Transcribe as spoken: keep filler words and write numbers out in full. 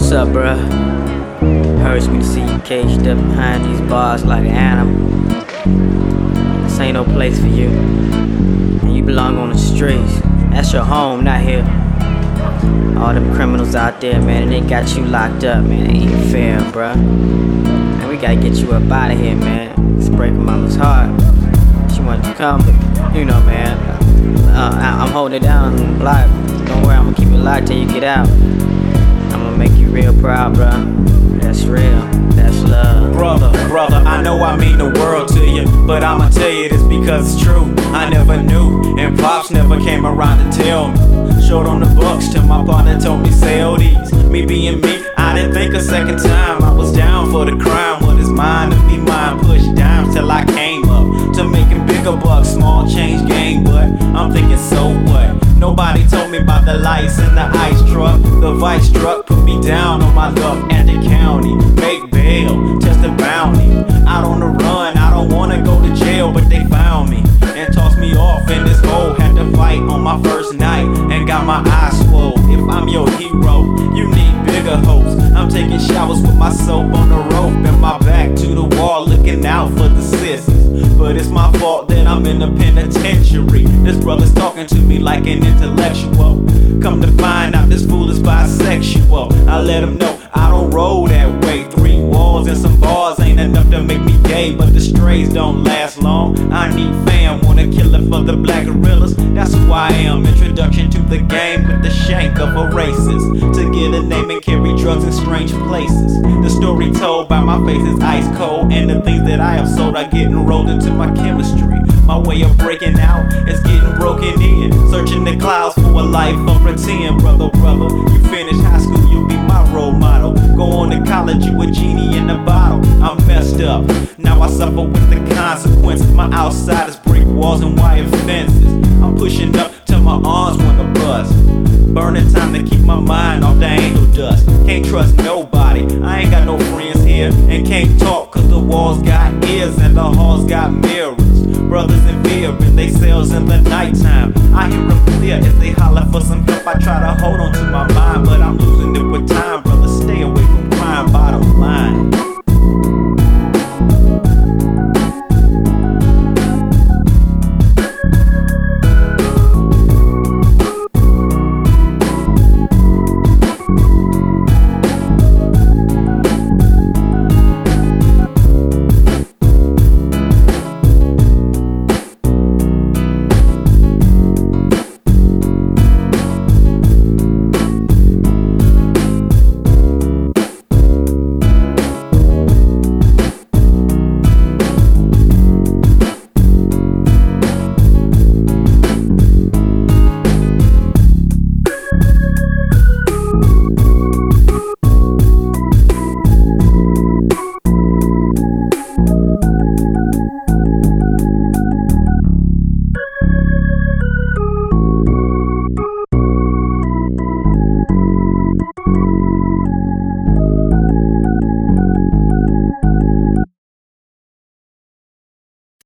What's up, bruh? Hurts me to see you caged up behind these bars like an animal. This ain't no place for you, and you belong on the streets. That's your home, not here. All them criminals out there, man, and they got you locked up, man. It ain't fair, bruh. Man, we gotta get you up out of here, man. It's breaking mama's heart. She wanted to come, but you know, man. Uh, I, I'm holding it down on the block. Don't worry, I'm gonna keep it locked till you get out. I'm gonna make you real proud, bruh. That's real, that's love. Brother, brother, I know I mean the world to you, but I'ma tell you this because it's true. I never knew, and Pops never came around to tell me. Short on the bucks till my partner told me sell these. Me being me, I didn't think a second time. I was down for the crime, what is mine to be mine. Push dimes till I came up to making bigger bucks. Small change game, but I'm thinking so what? Nobody told me about the lights in the ice truck. The vice truck put me down on my luck at the county. Make bail, test the bounty. Out on the run, I don't wanna go to jail, but they found me and tossed me off in this hole. Had to fight on my first night and got my eyes swole. If I'm your hero, you need bigger hopes. I'm taking showers with my soap on the rope and my back to the wall, looking out for the sissies. But it's my fault that I'm in the penitentiary. This brother's talking to me like an intellectual. Come to find out this fool is bisexual. I let him know I don't roll that way. Three walls and some bars ain't enough to make me gay, but the strays don't last long. I need fam, wanna kill it for the black gorillas. That's who I am. Introduction to the game with the shank of a racist. To get a name and carry drugs in strange places. The story told by my face is ice cold, and the things that I have sold are getting rolled into my chemistry. My way of breaking out is getting broken in. Searching the clouds for a life of pretend. Brother, brother, you finish high school, you'll be my role model. Go on to college, you a genie in a bottle. I'm messed up, now I suffer with the consequences. My outside is brick walls and wire fences. I'm pushing up till my arms wanna bust. Burning time to keep my mind off the angel dust. Can't trust nobody, I ain't got no friends here. And can't talk cause the walls got ears and the halls got mirrors. Brothers in fear in they cells in the nighttime. I hear them clear as they holler for some help. I try to hold on to my mind, but I'm losing